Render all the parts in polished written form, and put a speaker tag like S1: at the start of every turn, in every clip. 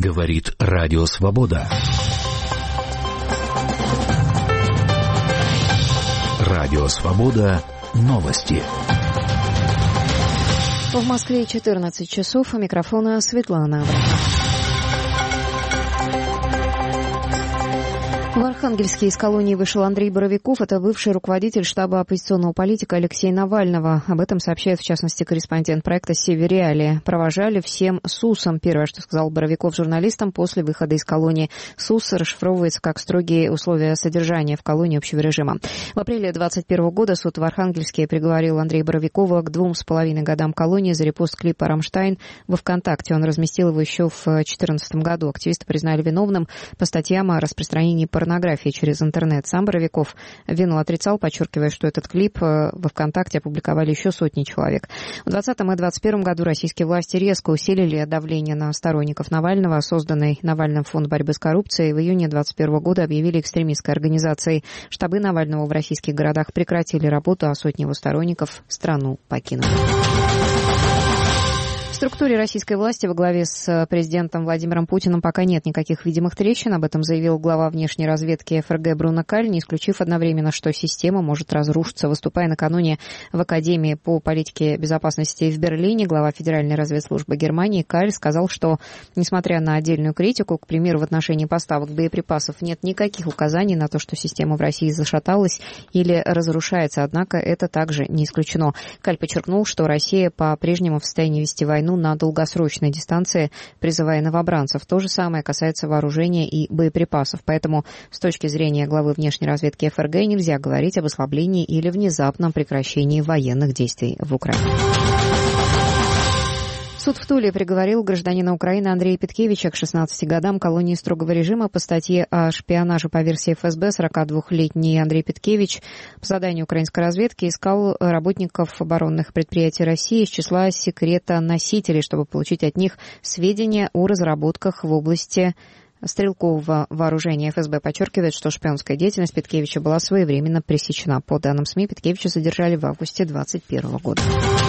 S1: Говорит Радио Свобода. Радио Свобода. Новости.
S2: В Москве 14 часов. У микрофона Светлана Абрахам. В Архангельске из колонии вышел Андрей Боровиков. Это бывший руководитель штаба оппозиционного политика Алексея Навального. Об этом сообщает, в частности, корреспондент проекта «Северреалии». Провожали всем СУСом. Первое, что сказал Боровиков журналистам после выхода из колонии. СУС расшифровывается как строгие условия содержания в колонии общего режима. В апреле 2021 года суд в Архангельске приговорил Андрея Боровикова к 2,5 годам колонии за репост клипа «Рамштайн» во ВКонтакте. Он разместил его еще в 2014 году. Активиста признали виновным по статьям о распространении порнографии через интернет. Сам Боровиков вину отрицал, подчеркивая, что этот клип во ВКонтакте опубликовали еще сотни человек. В 2020 и 2021 году российские власти резко усилили давление на сторонников Навального. Созданный Навальным фонд борьбы с коррупцией в июне 2021 года объявили экстремистской организацией. Штабы Навального в российских городах прекратили работу, а сотни его сторонников страну покинули. В структуре российской власти во главе с президентом Владимиром Путиным пока нет никаких видимых трещин. Об этом заявил глава внешней разведки ФРГ Бруно Каль, не исключив одновременно, что система может разрушиться. Выступая накануне в Академии по политике безопасности в Берлине, глава Федеральной разведслужбы Германии Каль сказал, что, несмотря на отдельную критику, к примеру, в отношении поставок боеприпасов, нет никаких указаний на то, что система в России зашаталась или разрушается. Однако это также не исключено. Каль подчеркнул, что Россия по-прежнему в состоянии вести войну на долгосрочной дистанции, призывая новобранцев. То же самое касается вооружения и боеприпасов. Поэтому с точки зрения главы внешней разведки ФРГ нельзя говорить об ослаблении или внезапном прекращении военных действий в Украине. Суд в Туле приговорил гражданина Украины Андрея Петкевича к 16 годам колонии строгого режима по статье о шпионаже по версии ФСБ. 42-летний Андрей Петкевич по заданию украинской разведки искал работников оборонных предприятий России из числа секретоносителей, чтобы получить от них сведения о разработках в области стрелкового вооружения. ФСБ подчеркивает, что шпионская деятельность Петкевича была своевременно пресечена. По данным СМИ, Петкевича задержали в августе 2021 года.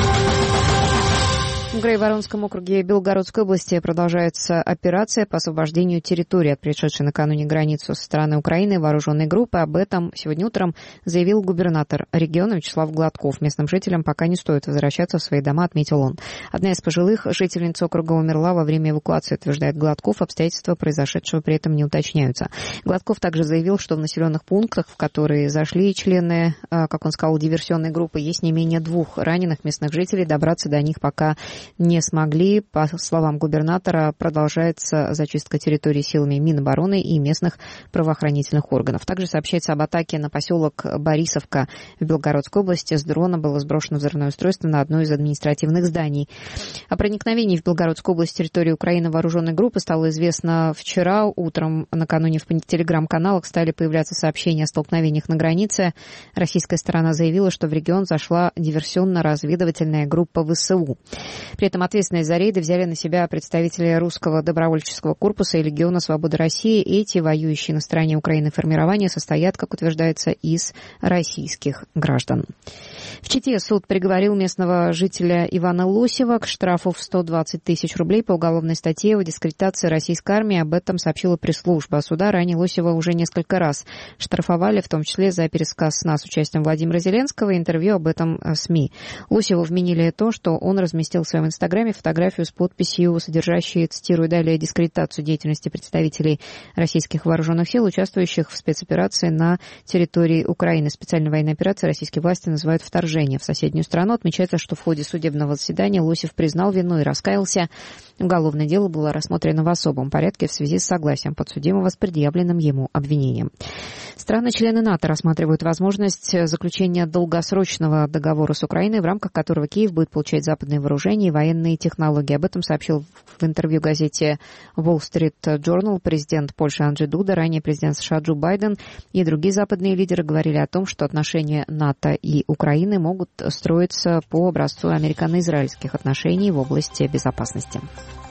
S2: В Грейворонском округе Белгородской области продолжается операция по освобождению территории от пришедшей накануне границу со стороны Украины вооруженной группы. Об этом сегодня утром заявил губернатор региона Вячеслав Гладков. Местным жителям пока не стоит возвращаться в свои дома, отметил он. Одна из пожилых жительниц округа умерла во время эвакуации, утверждает Гладков. Обстоятельства произошедшего при этом не уточняются. Гладков также заявил, что в населенных пунктах, в которые зашли члены, как он сказал, диверсионной группы, есть не менее 2 раненых местных жителей. Добраться до них пока не смогли. По словам губернатора, продолжается зачистка территории силами Минобороны и местных правоохранительных органов. Также сообщается об атаке на поселок Борисовка в Белгородской области. С дрона было сброшено взрывное устройство на одно из административных зданий. О проникновении в Белгородскую область с территории Украины вооруженной группы стало известно вчера утром. Накануне в телеграм-каналах стали появляться сообщения о столкновениях на границе. Российская сторона заявила, что в регион зашла диверсионно-разведывательная группа ВСУ. При этом ответственность за рейды взяли на себя представители Русского добровольческого корпуса и Легиона Свободы России. Эти воюющие на стороне Украины формирования состоят, как утверждается, из российских граждан. В Чите суд приговорил местного жителя Ивана Лосева к штрафу в 120 тысяч рублей по уголовной статье о дискредитации российской армии. Об этом сообщила пресс-служба суда. Ранее Лосева уже несколько раз штрафовали, в том числе за пересказ СНА с участием Владимира Зеленского и интервью об этом СМИ. Лосеву вменили то, что он разместил в своем инстаграме фотографию с подписью, содержащей, цитирую далее, дискредитацию деятельности представителей российских вооруженных сил, участвующих в спецоперации на территории Украины. Специальной военной операции российские власти называют вторжение в соседнюю страну. Отмечается, что в ходе судебного заседания Лосев признал вину и раскаялся. Уголовное дело было рассмотрено в особом порядке в связи с согласием подсудимого с предъявленным ему обвинением. Страны-члены НАТО рассматривают возможность заключения долгосрочного договора с Украиной, в рамках которого Киев будет получать западные вооружения и военные технологии. Об этом сообщил в интервью газете Wall Street Journal президент Польши Анджей Дуда. Ранее президент США Джо Байден и другие западные лидеры говорили о том, что отношения НАТО и Украины могут строиться по образцу американо-израильских отношений в области безопасности.